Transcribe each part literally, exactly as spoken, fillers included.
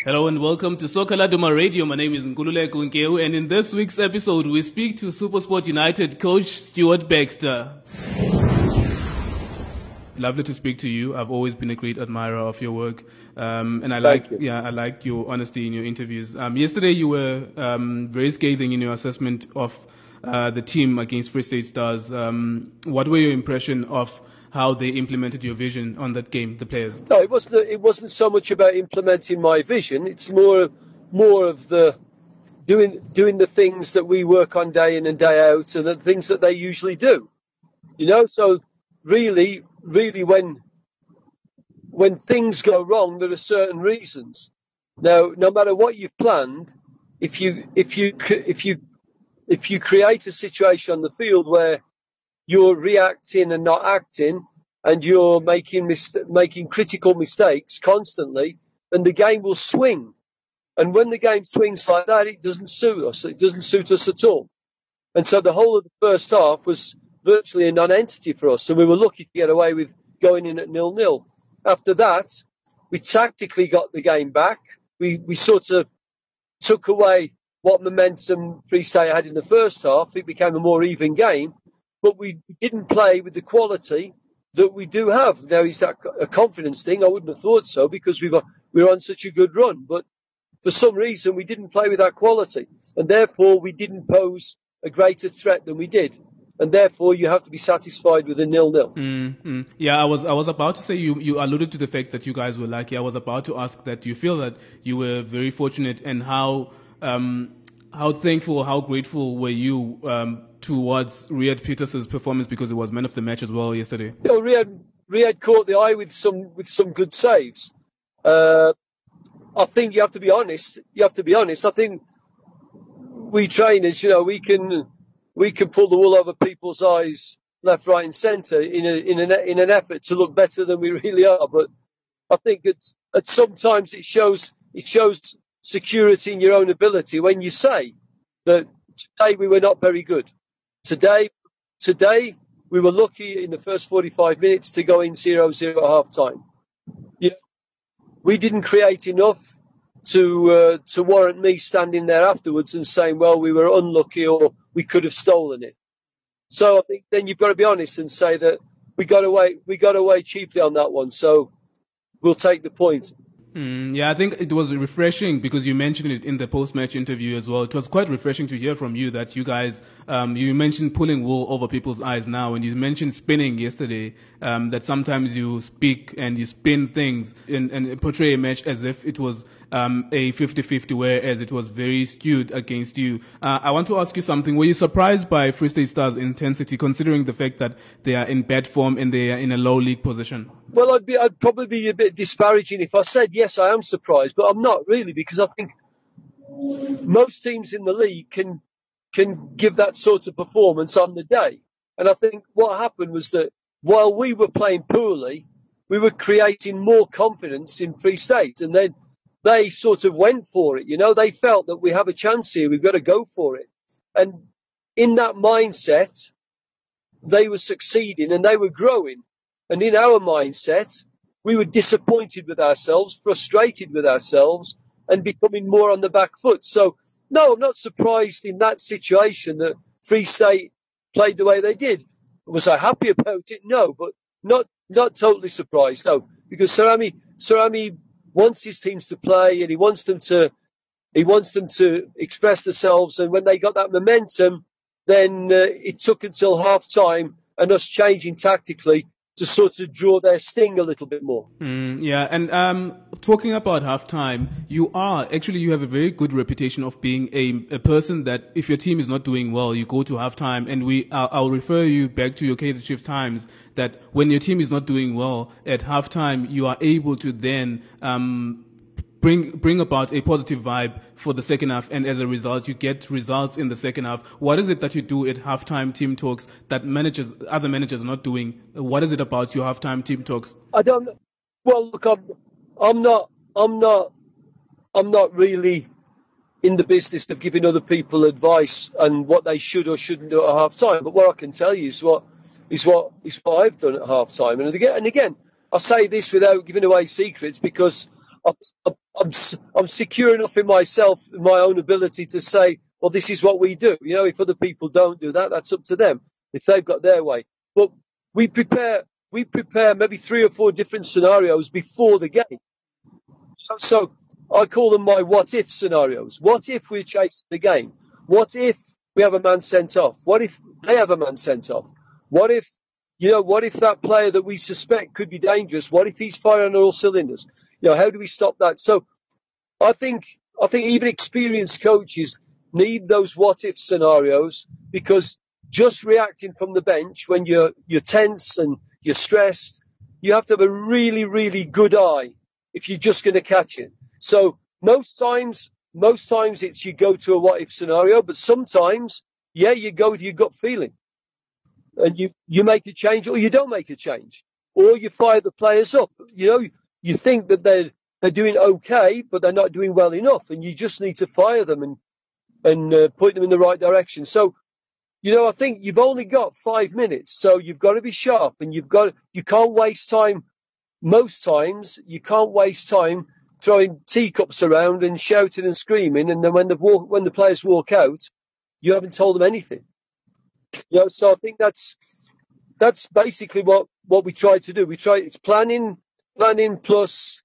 Hello and welcome to Soccer Laduma Radio. My name is Nkululeko Nkeu, and in this week's episode we speak to SuperSport United coach Stuart Baxter. Lovely to speak to you. I've always been a great admirer of your work, um, and I like, yeah, I like your honesty in your interviews. Um, yesterday you were um, very scathing in your assessment of uh, the team against Free State Stars. Um, what were your impression of how they implemented your vision on that game, the players? No, it wasn't. It wasn't so much about implementing my vision. It's more, more of the doing doing the things that we work on day in and day out, and the things that they usually do. You know, so really, really, when when things go wrong, there are certain reasons. Now, no matter what you've planned, if you if you if you if you create a situation on the field where you're reacting and not acting, and you're making mis- making critical mistakes constantly, then the game will swing. And when the game swings like that, it doesn't suit us. It doesn't suit us at all. And so the whole of the first half was virtually a non-entity for us, and we were lucky to get away with going in at nil-nil. After that, we tactically got the game back. We we sort of took away what momentum Free State had in the first half. It became a more even game. But we didn't play with the quality that we do have. Now, is that a confidence thing? I wouldn't have thought so, because we were we were on such a good run. But for some reason, we didn't play with that quality, and therefore we didn't pose a greater threat than we did. And therefore, you have to be satisfied with a nil-nil. Mm-hmm. Yeah, I was I was about to say you, you alluded to the fact that you guys were lucky. I was about to ask that. Do you feel that you were very fortunate, and how um, how thankful, how grateful were you um, towards Riyad Peters's performance, because it was man of the match as well yesterday? You know, Riyad, Riyad caught the eye with some with some good saves. Uh, I think you have to be honest. You have to be honest. I think we trainers, you know, we can we can pull the wool over people's eyes, left, right, and centre in a, in an in an effort to look better than we really are. But I think it's at sometimes it shows it shows security in your own ability when you say that today we were not very good. Today, today we were lucky in the first forty-five minutes to go in zero zero at half time. You know, we didn't create enough to uh, to warrant me standing there afterwards and saying, well, we were unlucky or we could have stolen it. So I think then you've got to be honest and say that we got away we got away cheaply on that one. So we'll take the point. Mm, yeah, I think it was refreshing, because you mentioned it in the post-match interview as well. It was quite refreshing to hear from you that you guys, um, you mentioned pulling wool over people's eyes now, and you mentioned spinning yesterday, um, that sometimes you speak and you spin things and, and portray a match as if it was um, a fifty-fifty, whereas it was very skewed against you. Uh, I want to ask you something. Were you surprised by Free State Stars' intensity, considering the fact that they are in bad form and they are in a low league position? Well, I'd be, I'd probably be a bit disparaging if I said, yes, I am surprised, but I'm not really, because I think most teams in the league can, can give that sort of performance on the day. And I think what happened was that while we were playing poorly, we were creating more confidence in Free State, and then they sort of went for it. You know, they felt that we have a chance here. We've got to go for it. And in that mindset, they were succeeding and they were growing. And in our mindset, we were disappointed with ourselves, frustrated with ourselves, and becoming more on the back foot. So, no, I'm not surprised in that situation that Free State played the way they did. Was I happy about it? No, but not not totally surprised. No, because Sarami Sarami wants his teams to play, and he wants them to he wants them to express themselves. And when they got that momentum, then uh, it took until half time and us changing tactically to sort of draw their sting a little bit more. Mm, yeah, and um, talking about halftime, you are actually you have a very good reputation of being a, a person that if your team is not doing well, you go to halftime, and we uh, I'll refer you back to your Kaizer Chiefs times that when your team is not doing well at halftime, you are able to then um, bring bring about a positive vibe for the second half, and as a result, you get results in the second half. What is it that you do at halftime team talks that managers, other managers are not doing? What is it about your halftime team talks? I don't. Well, look, I'm, I'm not. I'm not. I'm not really in the business of giving other people advice on what they should or shouldn't do at half time. But what I can tell you is what is what is what I've done at half time. And again, and again, I say this without giving away secrets, because I've, I'm I'm secure enough in myself, in my own ability to say, well, this is what we do. You know, if other people don't do that, that's up to them. If they've got their way, but we prepare we prepare maybe three or four different scenarios before the game. So, so I call them my what if scenarios. What if we're chasing the game? What if we have a man sent off? What if they have a man sent off? What if, you know, what if that player that we suspect could be dangerous, what if he's firing on all cylinders? You know, how do we stop that? So I think, I think even experienced coaches need those what if scenarios, because just reacting from the bench when you're, you're tense and you're stressed, you have to have a really, really good eye if you're just going to catch it. So most times, most times it's you go to a what if scenario, but sometimes, yeah, you go with your gut feeling and you, you make a change or you don't make a change, or you fire the players up. You know, you think that they're, they're doing okay, but they're not doing well enough, and you just need to fire them and, and uh, point them in the right direction. So, you know, I think you've only got five minutes, so you've got to be sharp, and you've got, you can't waste time. Most times you can't waste time throwing teacups around and shouting and screaming, and then when the walk, when the players walk out, you haven't told them anything. You know, so I think that's that's basically what, what we try to do. We try it's planning, planning plus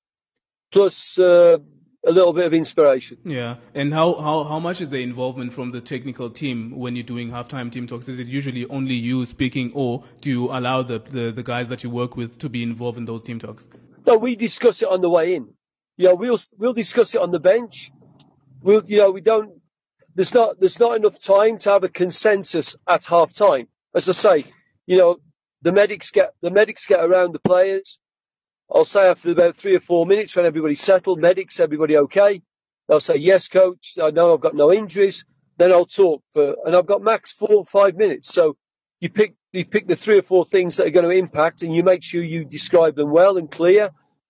plus uh, a little bit of inspiration. Yeah, and how, how, how much is the involvement from the technical team when you're doing halftime team talks? Is it usually only you speaking, or do you allow the, the, the guys that you work with to be involved in those team talks? No, we discuss it on the way in. You know, we'll we'll discuss it on the bench. We'll, you know, we don't. There's not there's not enough time to have a consensus at half time. As I say, you know, the medics get the medics get around the players. I'll say after about three or four minutes when everybody's settled, medics, everybody okay? They'll say, yes, coach, I know I've got no injuries. Then I'll talk for, and I've got max four or five minutes. So you pick, you pick the three or four things that are going to impact, and you make sure you describe them well and clear.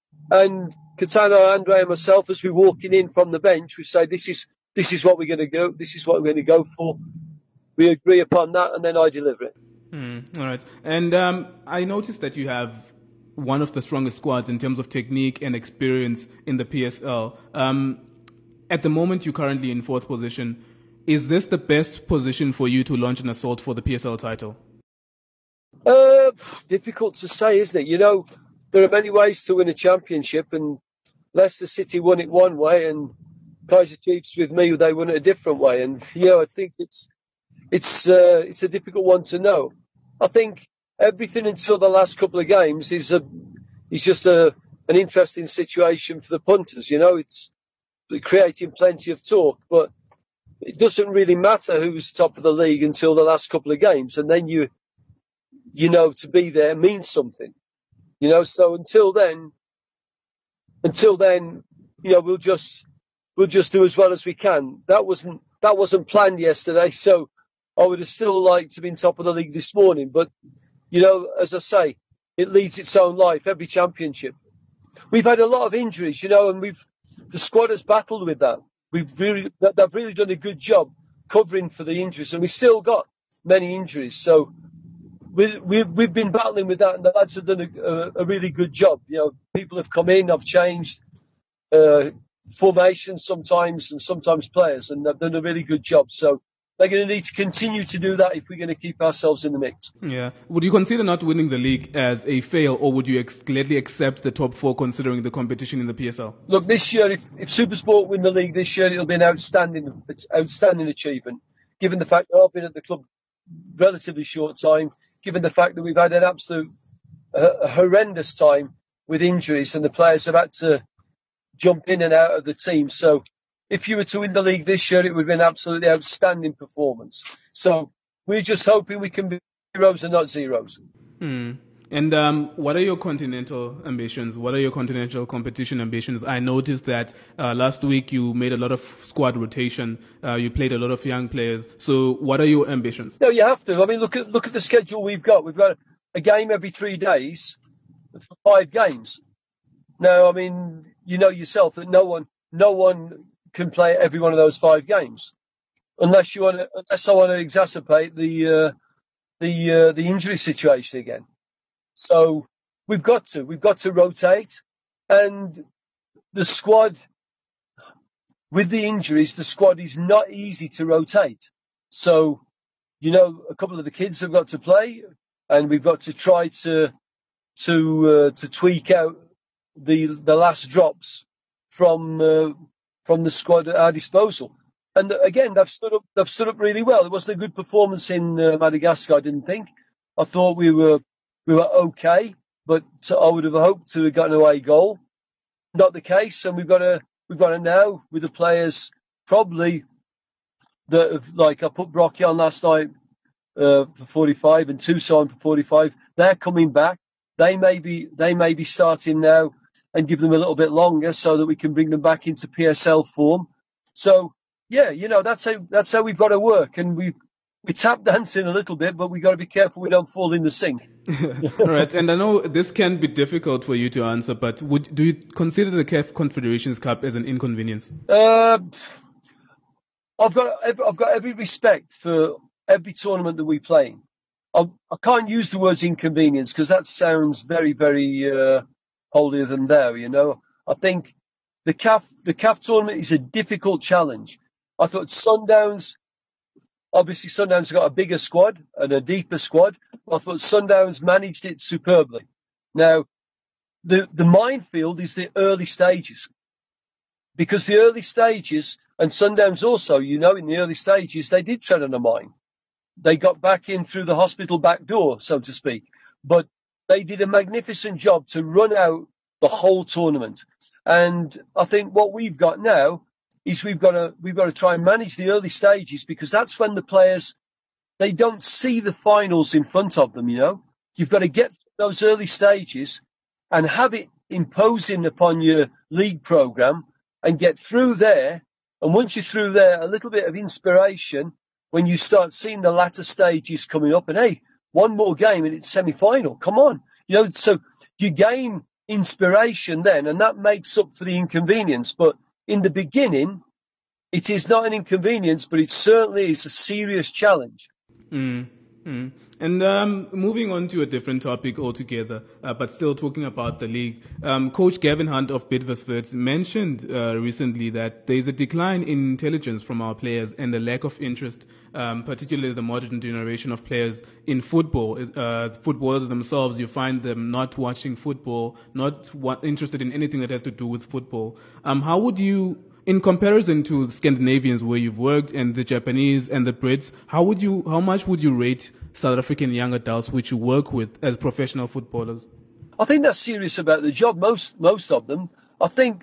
And Caetano, Andre and myself, as we're walking in from the bench, we say, this is, this is what we're going to go, this is what we're going to go for. We agree upon that, and then I deliver it. Mm, all right. And um, I noticed that you have one of the strongest squads in terms of technique and experience in the P S L. Um, at the moment, you're currently in fourth position. Is this the best position for you to launch an assault for the P S L title? Uh, difficult to say, isn't it? You know, there are many ways to win a championship, and Leicester City won it one way, and Kaiser Chiefs with me, they won it a different way. And, you know, I think it's, it's, uh, it's a difficult one to know. I think everything until the last couple of games is a, is just a, an interesting situation for the punters. You know, it's creating plenty of talk, but it doesn't really matter who's top of the league until the last couple of games. And then you, you know, to be there means something, you know, so until then, until then, you know, we'll just, we'll just do as well as we can. That wasn't, that wasn't planned yesterday. So I would have still liked to be in top of the league this morning, but you know, as I say, it leads its own life, every championship. We've had a lot of injuries, you know, and we've, the squad has battled with that. We've really, they've really done a good job covering for the injuries, and we still got many injuries. So we, we, we've been battling with that, and the lads have done a, a, a really good job. You know, people have come in, have changed uh, formations sometimes, and sometimes players, and they've done a really good job. So they're going to need to continue to do that if we're going to keep ourselves in the mix. Yeah. Would you consider not winning the league as a fail, or would you ex- gladly accept the top four considering the competition in the P S L? Look, this year, if, if SuperSport win the league this year, it'll be an outstanding, outstanding achievement, given the fact that I've been at the club relatively short time, given the fact that we've had an absolute uh, horrendous time with injuries, and the players have had to jump in and out of the team. So if you were to win the league this year, it would be an absolutely outstanding performance. So we're just hoping we can be heroes and not zeros. Hmm. And um, what are your continental ambitions? What are your continental competition ambitions? I noticed that uh, last week you made a lot of squad rotation. Uh, you played a lot of young players. So what are your ambitions? No, you have to. I mean, look at look at the schedule we've got. We've got a game every three days for five games. Now, I mean, you know yourself that no one, no one can play every one of those five games, unless you want to, unless I want to exacerbate the uh, the uh, the injury situation again. So we've got to we've got to rotate, and the squad with the injuries, the squad is not easy to rotate. So, you know, a couple of the kids have got to play, and we've got to try to to uh, to tweak out the the last drops from uh, from the squad at our disposal. And again, they've stood up. They've stood up really well. It wasn't a good performance in uh, Madagascar, I didn't think. I thought we were we were okay, but I would have hoped to have gotten an away goal. Not the case, and we've got to we've got to now with the players probably that have, like I put Brocky on last night uh, for forty-five and Tucson for forty-five. They're coming back. They may be they may be starting now and give them a little bit longer so that we can bring them back into P S L form. So. Yeah, you know, that's how that's how we've got to work, and we we tap dancing a little bit, but we've got to be careful we don't fall in the sink. All right, and I know this can be difficult for you to answer, but would do you consider the C A F Confederations Cup as an inconvenience? Uh, I've got I've got every respect for every tournament that we play in. I, I can't use the words inconvenience because that sounds very, very uh, holier than thou, you know. I think the C A F the C A F tournament is a difficult challenge. I thought Sundowns, obviously Sundowns got a bigger squad and a deeper squad. I thought Sundowns managed it superbly. Now, the, the minefield is the early stages. Because the early stages, and Sundowns also, you know, in the early stages, they did tread on a mine. They got back in through the hospital back door, so to speak. But they did a magnificent job to run out the whole tournament. And I think what we've got now is we've got to we've got to try and manage the early stages because that's when the players, they don't see the finals in front of them, you know. You've got to get those early stages and have it imposing upon your league programme and get through there. And once you're through there, a little bit of inspiration when you start seeing the latter stages coming up. And hey, one more game and it's semi-final. Come on. You know, so you gain inspiration then, and that makes up for the inconvenience. But in the beginning, it is not an inconvenience, but it certainly is a serious challenge. Mm, mm. And um, moving on to a different topic altogether, uh, but still talking about the league, um, Coach Gavin Hunt of Bidvest mentioned uh, recently that there is a decline in intelligence from our players and a lack of interest, um, particularly the modern generation of players in football. Uh, footballers themselves, you find them not watching football, not wa- interested in anything that has to do with football. Um, how would you... In comparison to the Scandinavians where you've worked and the Japanese and the Brits, how would you, how much would you rate South African young adults which you work with as professional footballers? I think they're serious about the job. Most, most of them. I think,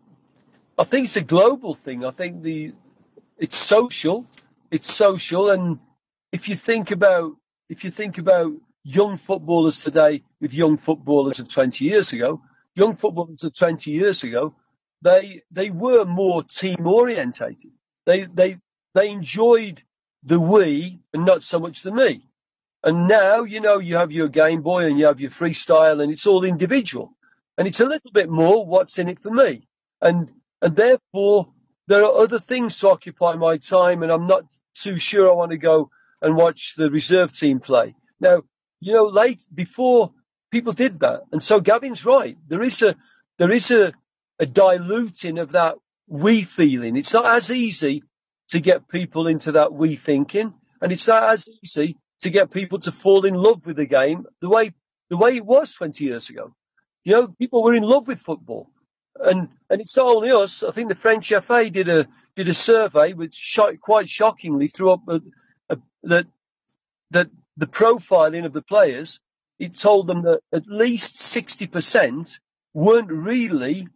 I think it's a global thing. I think the, it's social. It's social. And if you think about, if you think about young footballers today with young footballers of twenty years ago, young footballers of twenty years ago, They they were more team orientated. They they they enjoyed the we and not so much the me. And now, you know, you have your Game Boy and you have your freestyle and it's all individual. And it's a little bit more what's in it for me. And and therefore there are other things to occupy my time, and I'm not too sure I want to go and watch the reserve team play. Now, you know, late before people did that. And so Gavin's right. There is a there is a a diluting of that we feeling. It's not as easy to get people into that we thinking, and it's not as easy to get people to fall in love with the game the way the way it was twenty years ago. You know, people were in love with football, and and it's not only us. I think the French F A did a did a survey which sh- quite shockingly threw up a, a, that that the profiling of the players. It told them that at least sixty percent weren't really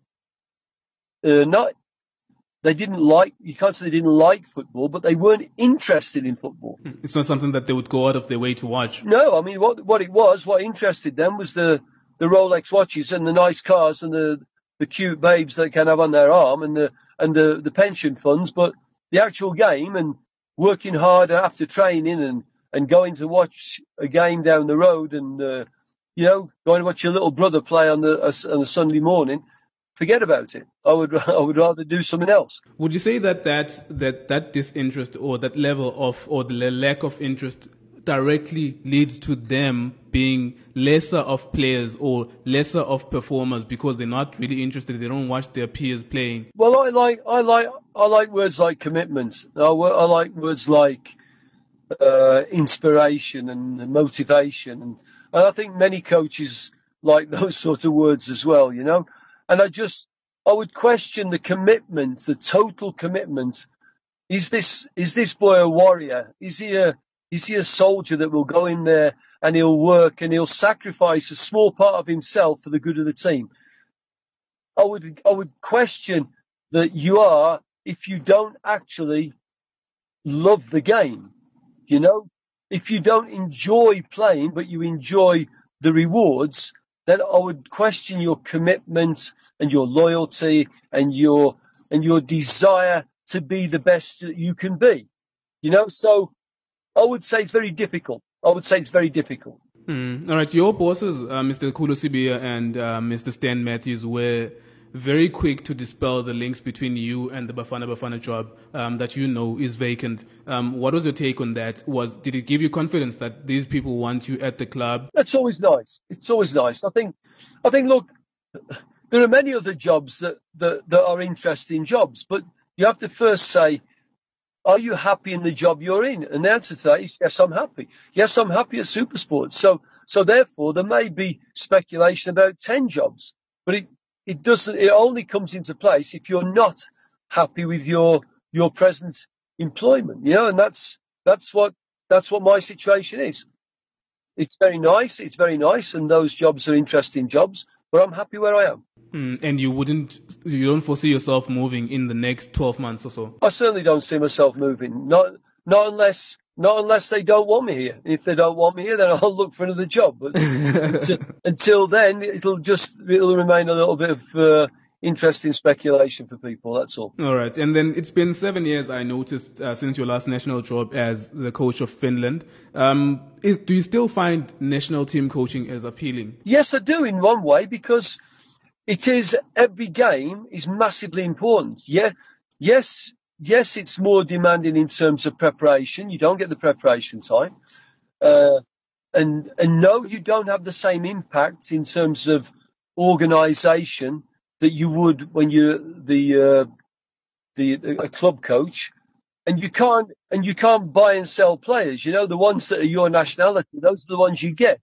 Uh, not, they didn't like, you can't say they didn't like football, but they weren't interested in football. It's not something that they would go out of their way to watch. No, I mean, what, what it was, what interested them was the, the Rolex watches and the nice cars and the, the cute babes they can have on their arm and the, and the, the pension funds, but the actual game and working hard after training and, and going to watch a game down the road and, uh, you know, going to watch your little brother play on the, uh, on a Sunday morning. Forget about it. I would I would rather do something else. Would you say that that that, that disinterest or that level of or the lack of interest directly leads to them being lesser of players or lesser of performers because they're not really interested. They don't watch their peers playing. Well, I like I like I like words like commitment. I, I like words like uh, inspiration and motivation, and, and I think many coaches like those sort of words as well. You know, and I just I would question the commitment, the total commitment. Is this is this boy a warrior? Is he a Is he a soldier that will go in there and he'll work and he'll sacrifice a small part of himself for the good of the team? I would, I would question that you are if you don't actually love the game. You know, if you don't enjoy playing, but you enjoy the rewards, then I would question your commitment and your loyalty and your, and your desire to be the best that you can be. You know, so I would say it's very difficult. I would say it's very difficult. Mm. All right. Your bosses, uh, Mister Khulu Sibiya and uh, Mister Stan Matthews, were very quick to dispel the links between you and the Bafana Bafana job um, that you know is vacant. Um, what was your take on that? Was Did it give you confidence that these people want you at the club? That's always nice. It's always nice. I think, I think, look, there are many other jobs that, that, that are interesting jobs, but you have to first say, are you happy in the job you're in? And the answer to that is yes, I'm happy. Yes, I'm happy at Supersport. So, so therefore, there may be speculation about ten jobs, but it, it doesn't. It only comes into place if you're not happy with your your present employment. You know, and that's that's what that's what my situation is. It's very nice. It's very nice, and those jobs are interesting jobs. But I'm happy where I am. Mm, and you wouldn't, you don't foresee yourself moving in the next twelve months or so? I certainly don't see myself moving. Not, not unless, not unless they don't want me here. If they don't want me here, then I'll look for another job. But until, until then, it'll just, it'll remain a little bit of uh, interesting speculation for people. That's all. All right. And then it's been seven years, I noticed, uh, since your last national job as the coach of Finland. Um, is, do you still find national team coaching as appealing? Yes, I do in one way, because it is, every game is massively important. Yeah, yes, yes, it's more demanding in terms of preparation. You don't get the preparation time. Uh, and, and no, you don't have the same impact in terms of organisation that you would when you're the, uh, the, the a club coach. And you can't, and you can't buy and sell players. You know, the ones that are your nationality, those are the ones you get.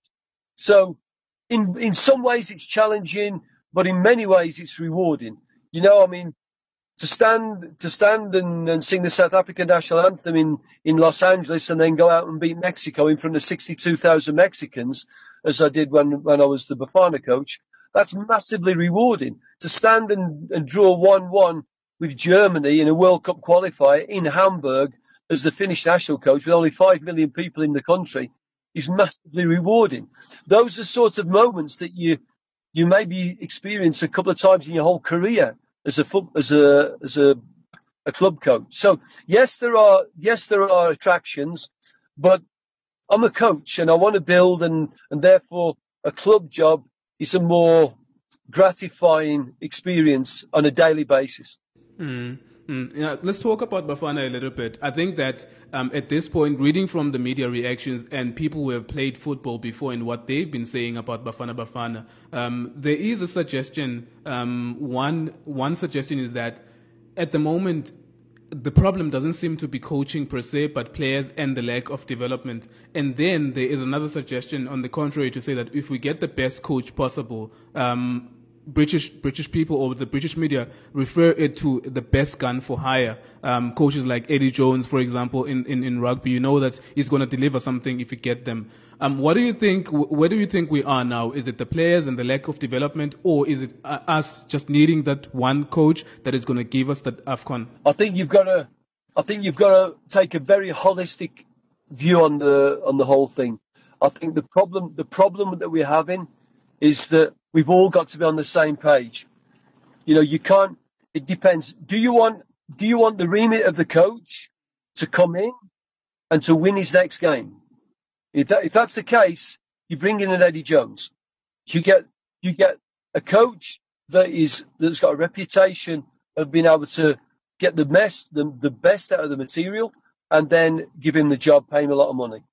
So in, in some ways it's challenging, but in many ways it's rewarding. You know, I mean, to stand, to stand and, and sing the South African national anthem in, in Los Angeles and then go out and beat Mexico in front of sixty-two thousand Mexicans, as I did when, when I was the Bafana coach, that's massively rewarding. To stand and, and draw one one with Germany in a World Cup qualifier in Hamburg as the Finnish national coach with only five million people in the country is massively rewarding. Those are sort of moments that you, you maybe experience a couple of times in your whole career as a foot, as a, as a, a club coach. So yes, there are, yes, there are attractions, but I'm a coach and I want to build, and, and therefore a club job is a more gratifying experience on a daily basis. Mm, mm. Yeah, let's talk about Bafana a little bit. I think that um, at this point, reading from the media reactions and people who have played football before and what they've been saying about Bafana Bafana, um, there is a suggestion. Um, one one suggestion is that at the moment, the problem doesn't seem to be coaching per se, but players and the lack of development. And then there is another suggestion on the contrary to say that if we get the best coach possible, um, British British people or the British media refer it to the best gun for hire. Um, coaches like Eddie Jones, for example, in, in, in rugby, you know that he's going to deliver something if you get them. Um, what do you think? Where do you think we are now? Is it the players and the lack of development, or is it uh, us just needing that one coach that is going to give us that AFCON? I think you've got to, I think you've got to take a very holistic view on the on the whole thing. I think the problem the problem that we're having is that we've all got to be on the same page. You know, you can't, it depends. Do you want, do you want the remit of the coach to come in and to win his next game? If, that, if that's the case, you bring in an Eddie Jones. You get, you get a coach that is, that's got a reputation of being able to get the best, the, the best out of the material and then give him the job, pay him a lot of money.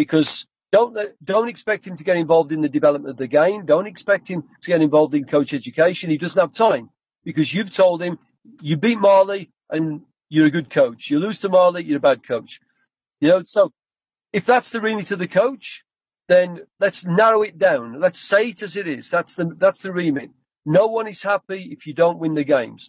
because don't don't expect him to get involved in the development of the game. Don't expect him to get involved in coach education. He doesn't have time because you've told him you beat Marley and you're a good coach. You lose to Marley, you're a bad coach. You know, so if that's the remit of the coach, then let's narrow it down. Let's say it as it is. That's the that's the remit. No one is happy if you don't win the games.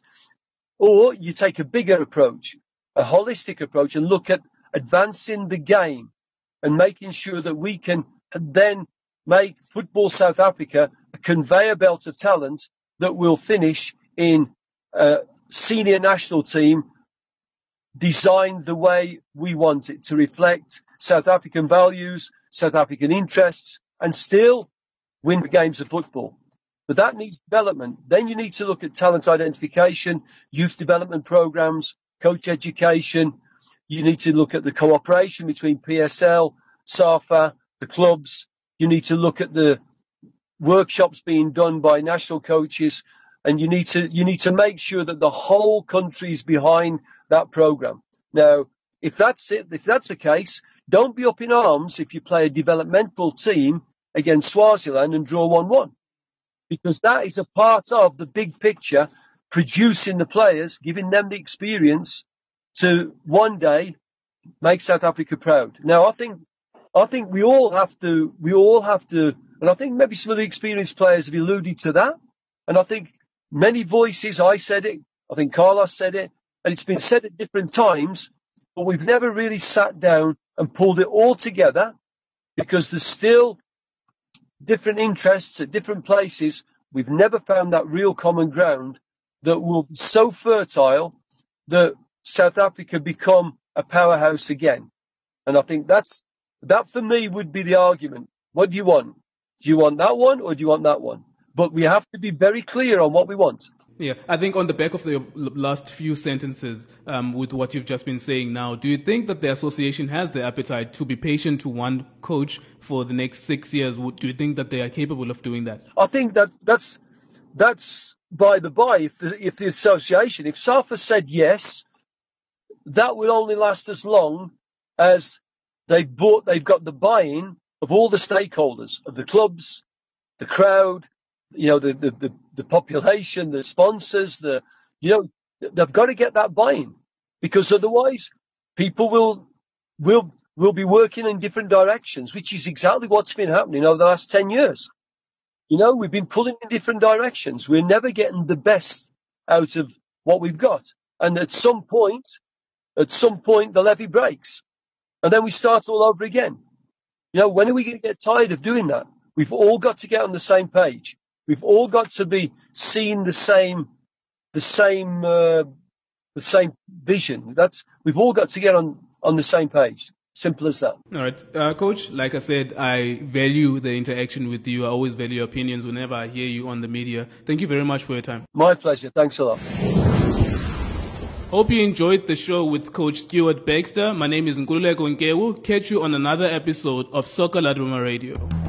Or you take a bigger approach, a holistic approach, and look at advancing the game and making sure that we can then make Football South Africa a conveyor belt of talent that will finish in a senior national team designed the way we want it to reflect South African values, South African interests, and still win games of football. But that needs development. Then you need to look at talent identification, youth development programs, coach education. You need to look at the cooperation between P S L, SAFA, the clubs. You need to look at the workshops being done by national coaches, and you need to you need to make sure that the whole country is behind that program. Now, if that's it, if that's the case, don't be up in arms if you play a developmental team against Swaziland and draw one one. Because that is a part of the big picture, producing the players, giving them the experience to one day make South Africa proud. Now, I think, I think we all have to, we all have to, and I think maybe some of the experienced players have alluded to that. And I think many voices, I said it, I think Carlos said it, and it's been said at different times, but we've never really sat down and pulled it all together because there's still different interests at different places. We've never found that real common ground that will be so fertile that South Africa become a powerhouse again. And I think that's, that for me would be the argument. What do you want? Do you want that one or do you want that one? But we have to be very clear on what we want. Yeah, I think on the back of the last few sentences, um, with what you've just been saying now, do you think that the association has the appetite to be patient to one coach for the next six years? Do you think that they are capable of doing that? I think that that's that's by the by. If the, if the association, if SAFA said yes, that will only last as long as they've bought, they've got the buy-in of all the stakeholders, of the clubs, the crowd, you know, the, the, the, the population, the sponsors, the, you know, they've got to get that buy-in because otherwise people will, will, will be working in different directions, which is exactly what's been happening over the last ten years. You know, we've been pulling in different directions. We're never getting the best out of what we've got. And at some point, at some point, the levee breaks and then we start all over again. You know, when are we going to get tired of doing that? We've all got to get on the same page. We've all got to be seeing the same, the same, uh, the same vision. That's, we've all got to get on, on the same page. Simple as that. All right. Uh, Coach, like I said, I value the interaction with you. I always value your opinions whenever I hear you on the media. Thank you very much for your time. My pleasure. Thanks a lot. Hope you enjoyed the show with Coach Stuart Baxter. My name is Nkululeko Nkewu. Catch you on another episode of Soccer Laduma Radio.